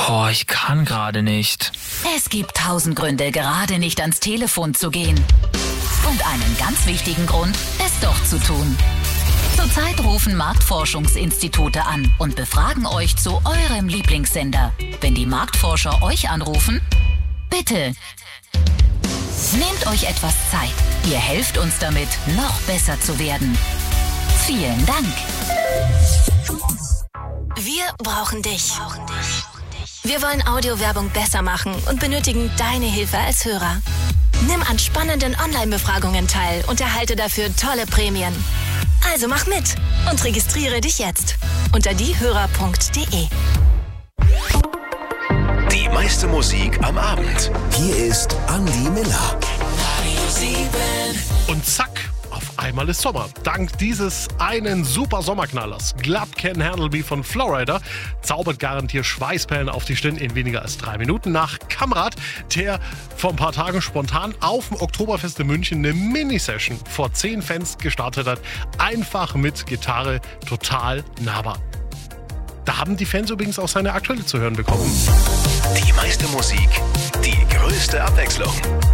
Ich kann gerade nicht. Es gibt 1000 Gründe, gerade nicht ans Telefon zu gehen. Und einen ganz wichtigen Grund, es doch zu tun. Zurzeit rufen Marktforschungsinstitute an und befragen euch zu eurem Lieblingssender. Wenn die Marktforscher euch anrufen, bitte nehmt euch etwas Zeit. Ihr helft uns damit, noch besser zu werden. Vielen Dank. Wir brauchen dich. Wir wollen Audiowerbung besser machen und benötigen deine Hilfe als Hörer. Nimm an spannenden Online-Befragungen teil und erhalte dafür tolle Prämien. Also mach mit und registriere dich jetzt unter diehörer.de. Die meiste Musik am Abend. Hier ist Andi Miller. Und zack, auf einmal ist Sommer. Dank dieses einen super Sommerknallers. Glad Can Handle Me von Flowrider zaubert garantiert Schweißperlen auf die Stirn in weniger als 3 Minuten. Nach Kamrat, der vor ein paar Tagen spontan auf dem Oktoberfest in München eine Mini-Session vor 10 Fans gestartet hat. Einfach mit Gitarre, total nahbar. Da haben die Fans übrigens auch seine aktuelle zu hören bekommen. Die meiste Musik, die größte Abwechslung.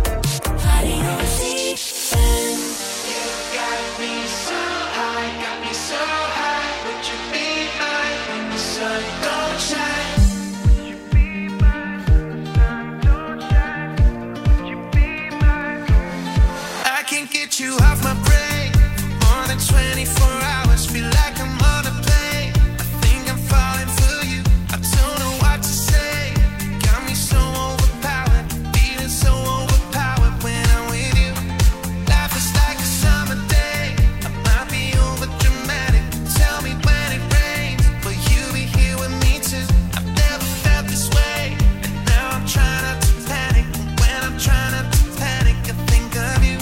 You off my brain more than 24 hours. Feel like I'm on a plane. I think I'm falling for you. I don't know what to say. Got me so overpowered, feeling so overpowered when I'm with you. Life is like a summer day. I might be over dramatic. Tell me when it rains, will you be here with me too? I've never felt this way, and now I'm trying not to panic. And when I'm trying not to panic, I think of you.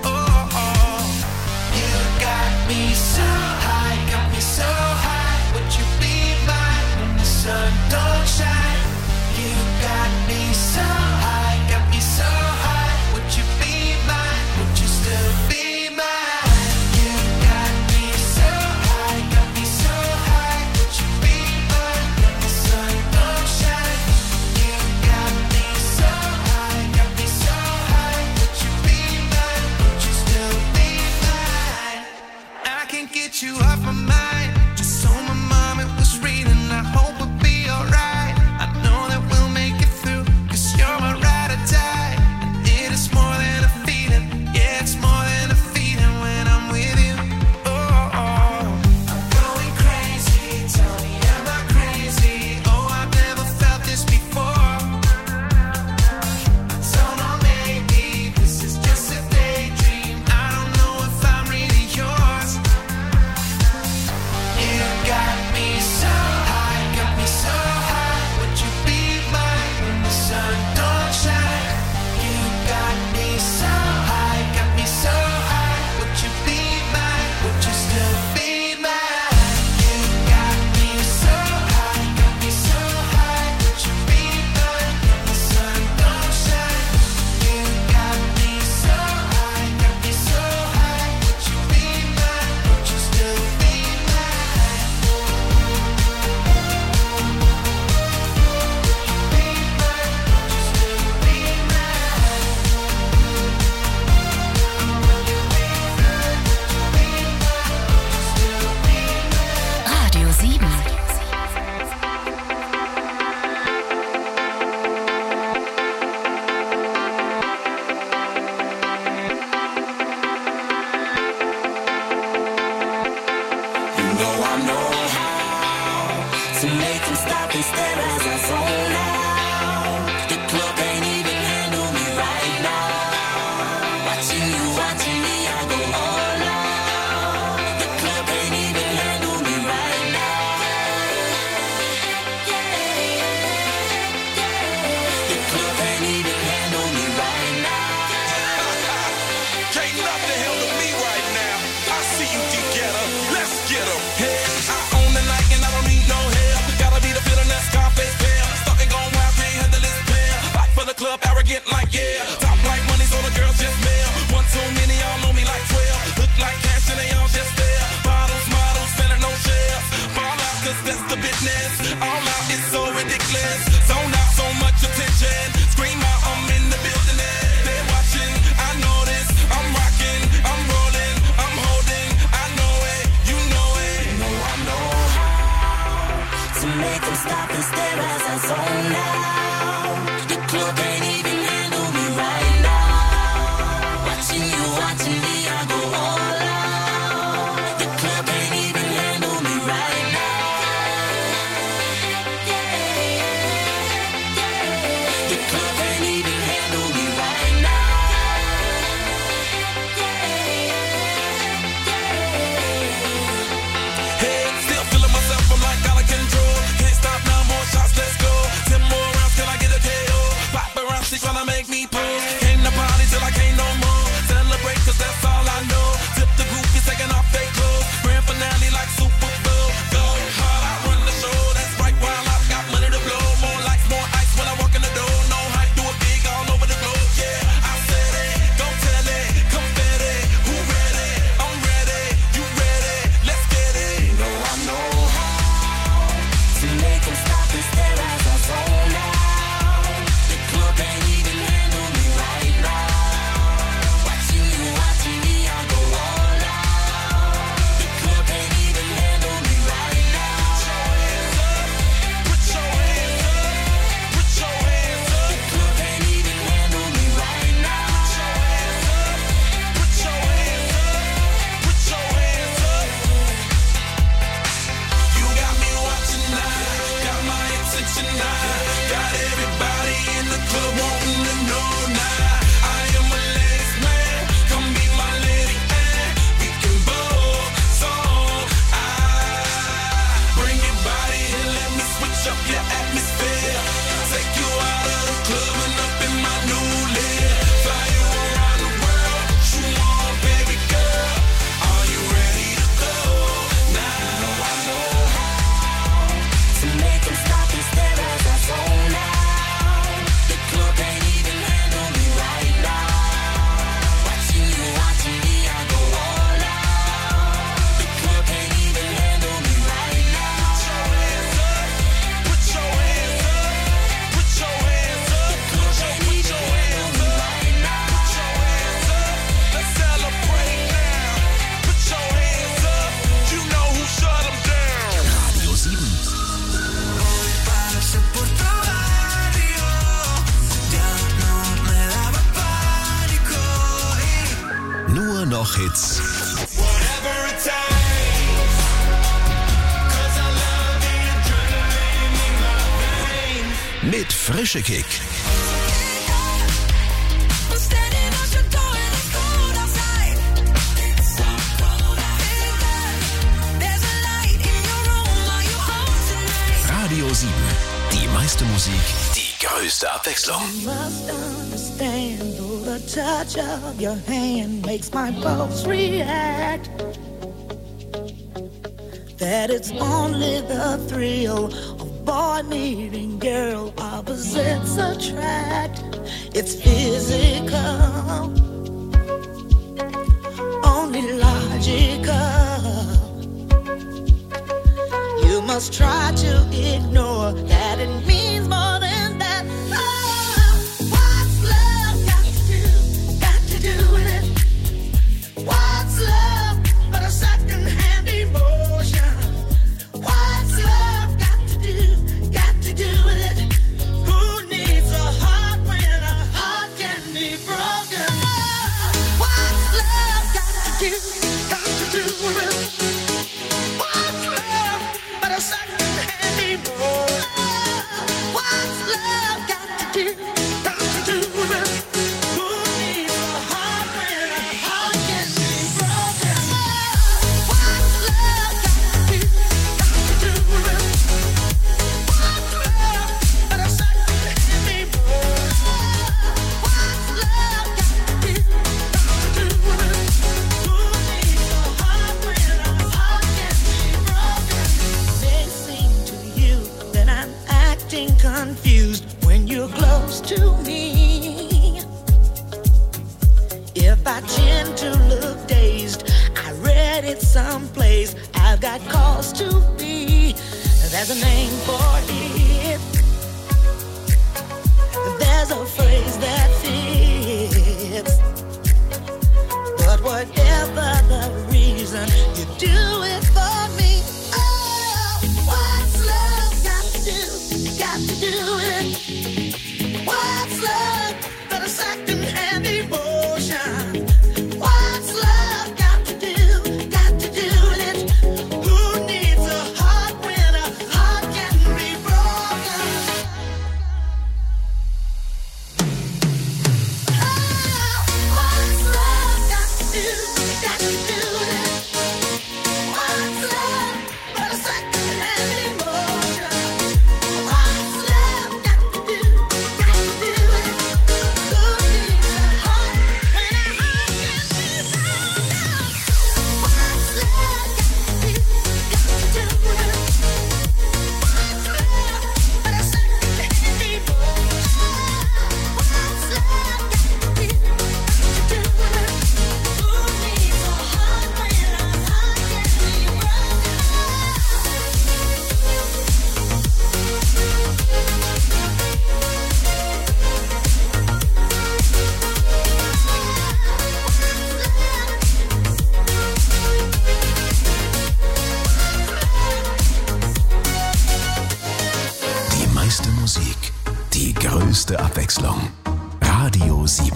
Don't shine. You got me so high, got me so high. Would you be mine? Would you still be mine? You got me so high, got me so high. Would you be mine when the sun don't shine? You got me so high, got me so high. Would you be mine? Would you still be mine? I can't get you off my mind. Just so my mom it was reading. I hope we'll be alright. I know that we'll make it through, 'cause you're my ride or die. And it is more than a feeling. Yeah, it's more than a feeling when I'm with you. I'm going crazy. Tell me, am I crazy? Oh, I've never felt this before. I don't know, maybe this is just a daydream. I don't know if I'm really yours. You got me so high, got me so high. Would you be mine when the sun don't shine? You got me so high, got me so high. Would you be mine? Would you still be mine? You got me so high, got me so high. Would you be mine when the sun don't shine? You got me so high, got me so high. Would you be mine? Would you still be mine? Radio 7. You know I know how to make them stop and stare as I zone out. The club ain't even handle me right now. Watching me, I go all out. The club ain't even handle me right now. The club ain't even handle me right now. Can't nothing handle me right now. I see you, D-Getter. Let's get 'em. Hey, I own the night and I don't need no help. Gotta be the feeling that Scarface feel. Starting going wild, can't handle this pair. Back for the club, arrogant like yeah. Top like money, so the girls just mail. One too many, y'all know me like 12. Look like cash and they all just there. Bottles, models, spending no shares. Fall out, 'cause that's the business. All out is so ridiculous. Zone watching. Scream out, I'm in the building and they're watching. I know this, I'm rocking, I'm rolling, I'm holding. I know it, you know it. You know I know how to make them stop and stare as I zone out. The club ain't even handle me right now. Watching you, watching me, I go all out. The club ain't even handle me right now. The club ain't even handle me right now. Hey, still feeling myself, I'm like out of control. Can't stop now, more shots, let's go. 10 more rounds, can I get a KO? Pop around, she tryna make me pull. Came to party till I can't no more. Celebrate, cause that's all I know. Tip the groupies, taking off fake clothes. Grand finale like Super Bowl. Go hard, I run the show. That's right, while I've got money to blow. More lights, more ice when I walk in the door. No hype, do it big all over the globe. Yeah, I said it, go tell it, confetti. Who ready? I'm ready, you ready? Let's get it. You know I know how to make them stop and stare as I zone out. The club ain't even handle me right now. Watching you, watching me, I go all out. The club ain't even handle me right now. Put your hands up, put your hands up. The club ain't even handle me right now. Put your hands up, put your hands up. You got me watching now, got my attention now. Got everybody in the club wanting to know now. I am a ladies man, come be my lady and we can both song. Bring your body and let me switch up your atmosphere. Take you out of the club and up in my new lid. Fly you around the world, what you want, baby girl? Are you ready to go? Now I know how to make them stop and stare as I zone out. The club ain't even handle me right now. Watching you, watching me, I go all out. The club ain't even handle me right now. Put your hands up, put your hands up, put your hands up. The club ain't even handle me right now. Put your hands up, let's celebrate now. Put your hands up, you know who shut them down. Radio 7. Pase por tu barrio, ya no me daba pánico. Nur noch Hits. Whatever it takes, 'cause I love the adrenaline in my veins. Mit Frische Kick. I'm standing at your door and it's cold outside. It's so cold outside. There's a light in your room. Are you home tonight? Radio 7. Die meiste Musik, die größte Abwechslung. Must understand, though the touch of your hand makes my pulse react, that it's only the thrill of boy meeting girl, opposites attract. It's physical, only logical. You must try to ignore that it means more than that. Oh, what's love got to do with it? What's love but a second-hand emotion? What's love got to do with it? Who needs a heart when a heart can be broken? Oh, what's love got to do with it? What's love but a second-hand emotion? What's love got to do with it? Who needs a heart when a heart can be broken? What's love got to do with it? What's love but a second-hand emotion? What's love got to do with it? Who needs a heart when a heart can be broken? May seem to you that I'm acting confused when you're close to me. If I tend to look dazed, I read it someplace. I've got cause to be. There's a name for it. Musik, die größte Abwechslung. Radio 7.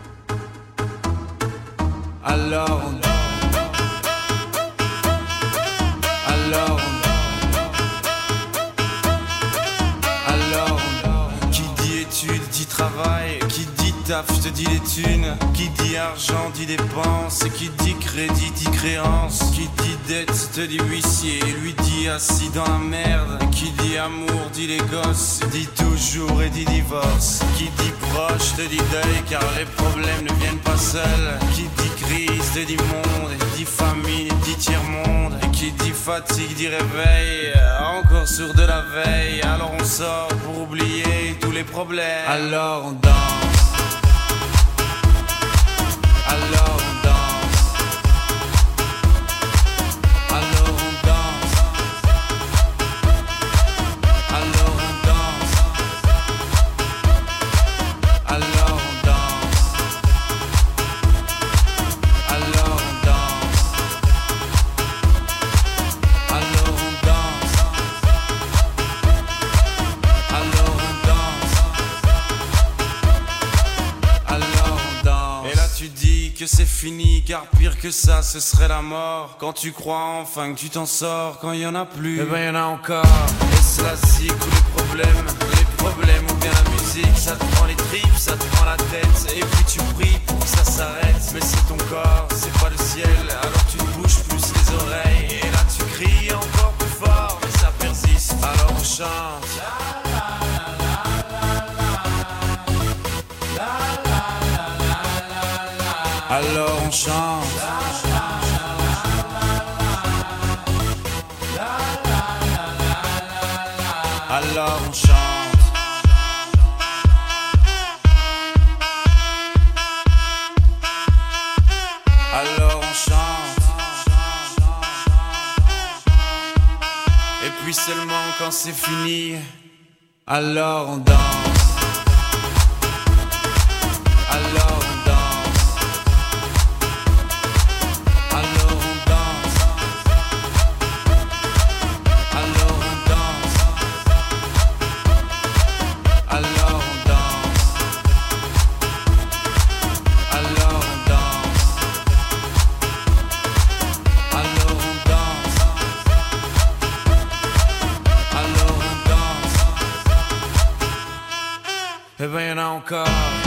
Alors, qui dit études dit travail, qui dit taf te dit les thunes, qui dit argent dit dépenses, qui dit crédit dit créance, qui dit dette te dit huissier, lui dit assis dans la merde, qui dit amour dit les gosses, dit toujours et dit divorce, qui dit proche te dit deuil car les problèmes ne viennent pas seuls, qui dit crise te dit monde, dit famine dit tiers-monde, et qui dit fatigue dit réveil, encore sur de la veille, alors on sort pour oublier tous les problèmes, alors on danse, alors on danse, alors on danse, alors on danse, alors on danse, alors on danse, alors on danse, alors on danse, alors on danse. Et là tu dis que c'est fini car pire que ça ce serait la mort. Quand tu crois enfin que tu t'en sors, quand y en a plus, eh ben y en a encore. Et c'est la zik ou les problèmes ou bien la musique, ça te prend les tripes, ça te prend la tête, et puis tu pries pour que ça s'arrête. Mais c'est ton corps, c'est pas le ciel, alors tu te bouges plus les oreilles, et là tu cries encore plus fort, mais ça persiste, alors on chante. Alors on chante. Alors on chante. Alors on chante. Et puis seulement quand c'est fini, alors on danse. Alors on danse. Alors on danse. Alors on danse. Alors on danse. Alors on danse. Alors on danse. Alors on danse. Eh ben y'en a encore.